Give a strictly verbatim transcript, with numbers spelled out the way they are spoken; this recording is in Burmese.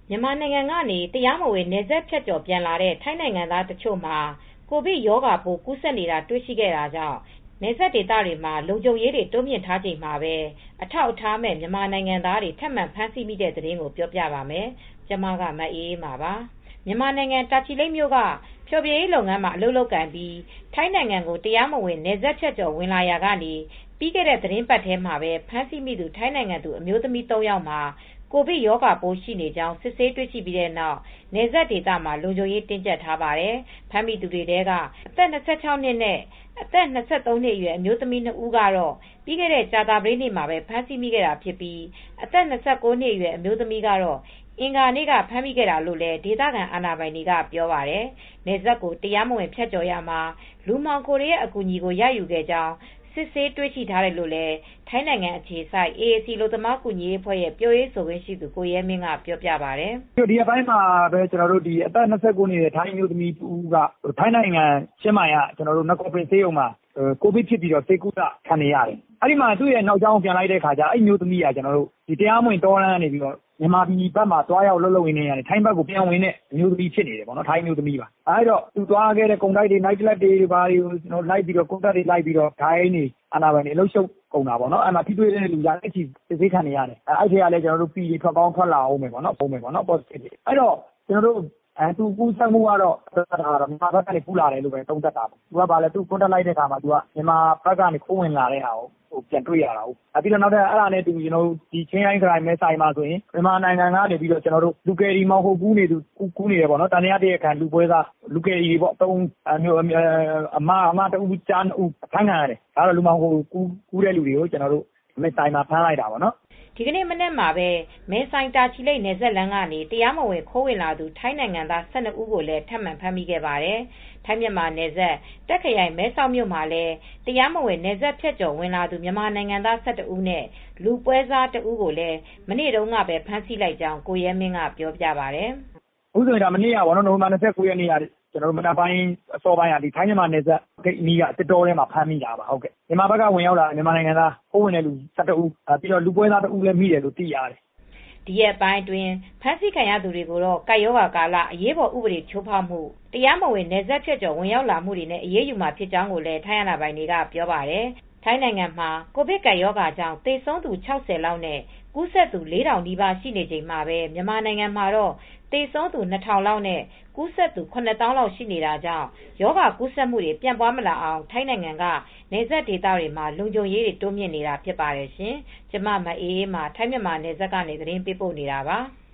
မြန်မာနိုင်ငံကနေတရားမဝင်နယ်စပ်ဖြတ်ကျော်ပြန်လာတဲ့ထိုင်းနိုင်ငံသားတချို့မှာကိုဗစ်ရောဂါပိုးကူးစက်နေတာတွေ့ရှိခဲ့တာကြောင့်နယ်စပ်ဒေသတွေမှာလုံခြုံရေးတွေတိုးမြှင့်ထားချိန်မှာပဲအထောက်အထားမဲ့မြန်မာနိုင်ငံသားတွေထပ်မံဖမ်းဆီးမိတဲ့သတင်းကိုပြောပြပါမယ်။ကျမကမအေးအေးမာပါ။မြန်မာနိုင်ငံတာချီလိတ်မြို့ကဖျော်ဖြေရေးလုပ်ငန်းမှာအလုပ်လုပ်ကိုင်ပြီးထိုင်းနိုင်ငံကိုတရားမဝင်နယ်စပ်ဖြတ်ကျော်ဝင်လာရာကနေပြီးခဲ့တဲ့သတင်းပတ်ထဲမှာပဲဖမ်းဆီးမိသူထိုင်းနိုင်ငံသူအမျိုးသမီးသုံးယောက်မှာကိုဗစ်ရောဂါပိုးရှိနေကြောင်းစစ်ဆေးတွေ့ရှိပြီးတဲ့နောက်နယ်စပ်ဒေသမှာလုံခြုံရေးတင်းကျပ်ထားပါတယ်။ဖမ်းမိသူတွေထဲကအသက်၂၆နှစ်နဲ့အသက်၂၃နှစ်အရွယ်အမျိုးသမီးနှစ်ဦးကတော့ပြီးခဲ့တဲ့ကြာသပတေးနေ့မှာပဲဖမ်းဆီးမိခဲ့တာဖြစ်ပြီးအသက်၂၉နှစ်အရွယ်အမျိုးသမီးကတော့အင်္ဂါနေ့ကဖမ်းမိခဲ့တာလို့လည်းဒေသခံအာဏာပိုင်တွေကပြောပါတယ်။နယ်စပ်ကိုတရားမဝင်ဖြတ်ကျော်ရမှာလူမှောင်ခိုတွေရဲ့အကူအညီကိုရယူခဲ့ကြောင်းစစ်ဆေးတွေ့ရှိထားတယ်လို့လည်းထိုင်းနိုင်ငံအခြေစိုက် အေအေစီ အလုပ်သမားကူညီရေးအဖွဲ့ရဲ့ပြောရေးဆိုခွင့်ရှိသူကိုရဲမင်းကပြောပြပါတယ်။ဒီအပိုင်းမှာပဲကျွန်တော်တို့ဒီအသက်၂၉နှစ်ထိုင်းအမျိုးသမီးတူကထိုင်းနိုင်ငံချင်းမိုင်ကကျွန်တော်တို့နကောပင်ဆေးရုံမှာကိုဗစ်ဖြစ်ပြီးတော့ဆေးကုသခံနေရတယ်။အဲဒီမှာသူ့ရဲ့နောက်ကျောင်းပြန်လိုက်တဲ့အခါကျအဲ့မျိုးသမီးကကျွန်တော်တို့ဒီတရားမဝင်တောလမ်းနေပြီးတော့မြန်မာပြည်ဘက်မှာတွားရောက်လှုပ်လှုပ်ရင်းနေရတယ်ထိုင်းဘက်ကိုပြန်ဝင်တဲ့အမျိုးသမီးဖြစ်နေတယ်ပေါ့နော်ထိုင်းအမျိုးသမီးပါအဲဒါသူသွားခဲ့တဲ့ကုန်တိုက်တွေ night club တွေဘာတွေကိုကျွန်တော်လိုက်ပြီးတော့ကုန်တိုက်တွေလိုက်ပြီးတော့ဒိုင်းနေအာနာပိုင်တွေအလုပ်ရှုပ်ကုန်တာပေါ့နော်အဲ့မှာထိတွေ့တဲ့လူရာအချီစစ်ဆေးခံနေရတယ်အဲ့ဒီကလည်းကျွန်တော်တို့ပြည်ထွက်ပေါင်းထွက်လာအောင်မယ်ပေါ့နော်ပုံမယ်ပေါ့နော် positive အဲ့တော့ကျွန်တော်တို့အဲသူကူးစက်မှုကတော့မြန်မာဘက်ကနေကူးလာတယ်လို့ပဲသုံးသပ်တာပေါ့သူကဘာလဲသူကွန်တက်လိုက်တဲ့အခါမှာသူကမြန်မာဘက်ကနေခိုးဝင်လာတဲ့ဟာကိုဟိုပြန်တွေ့ရတာဟုတ်ပြီးတော့နောက်ထပ်အဲ့ဒါနဲ့တူကျွန်တော်တို့ဒီချင်းရိုင်းခရိုင်မဲဆိုင်မှာဆိုရင်မြန်မာနိုင်ငံကနေပြီးတော့ကျွန်တော်တို့လူကယ်ဒီမောင်ဟုတ်ကူးနေသူကူးနေတယ်ပေါ့နော်တန်ရတဲ့အခါလူပွဲသားလူကယ်ဒီပေါ့တုံးအမျိုးအမအမတူချမ်းဦးဖမ်းခံရတယ်ဒါတော့လူမောင်ဟိုကူးကူးတဲ့လူတွေကိုကျွန်တော်တို့မဲဆိုင်မှာဖမ်းလိုက်တာပေါ့နော်ဒီကနေ့မနေ့မှာပဲမဲဆိုင်တာချီလိတ်နယ်စပ်လမ်းကနေတရားမဝင်ခိုးဝင်လာသူထိုင်းနိုင်ငံသား၁၂ဦးကိုလည်းထပ်မံဖမ်းမိခဲ့ပါတယ်။ထိုင်းမြန်မာနယ်စပ်တက်ခရိုင်မဲဆောက်မြို့မှာလည်းတရားမဝင်နယ်စပ်ဖြတ်ကျော်ဝင်လာသူမြန်မာနိုင်ငံသား၁၁ဦးနဲ့လူပွဲစားတဦးကိုလည်းမနေ့တုန်းကပဲဖမ်းဆီးလိုက်ကြောင်းကိုရဲမင်းကပြောပြပါတယ်။ဦးဆိုရင်ဒါမနေ့ကဘောနော်နိုဝင်ဘာ၂၉ရက်နေ့ကကျွန်တော်တို့မနက်ပိုင်းအစောပိုင်းကဒီထိုင်းမြန်မာနယ်စပ်ဂိတ်နီးကတစ်တော်ထဲမှာဖမ်းမိတာပါဟုတ်ကဲ့မြန်မာဘက်ကဝင်ရောက်လာမြန်မာနိုင်ငံသားခိုးဝင်တဲ့လူ၁၁ဦးပြီးတော့လူပွဲသားတဦးလည်းမိတယ်လို့သိရတယ်ဒီရက်ပိုင်းတွင်ဖမ်းဆီးခံရသူတွေကိုတော့ကပ်ရောဂါကာလအရေးပေါ်ဥပဒေချိုးဖောက်မှုတရားမဝင်နယ်စပ်ဖြတ်ကျော်ဝင်ရောက်လာမှုတွေနဲ့အရေးယူမှာဖြစ်ကြောင်းကိုလည်းထိုင်းအာဏာပိုင်တွေကပြောပါတယ်ထိုင်းနိုင်ငံမှာကိုဗစ်ကပ်ရောဂါကြောင့်သေဆုံးသူ၆၀လောက်နဲ့ကူးစက်သူ၄ထောင်နီးပါးရှိနေချိန်မှာပဲမြန်မာနိုင်ငံမှာတော့သေဆုံးသူ၂ထောင်လောက်နဲ့ကူးစက်သူ၇သောင်းလောက်ရှိနေတာကြောင့်ရောဂါကူးစက်မှုတွေပြန့်ပွားမလာအောင်ထိုင်းနိုင်ငံကနယ်စပ်ဒေသတွေမှာလုံခြုံရေးတွေတိုးမြင့်နေတာဖြစ်ပါတယ်ရှင်။ကျမမအေးအေးမှာထိုင်းမြန်မာနယ်စပ်ကနေသတင်းပေးပို့နေတာပါ။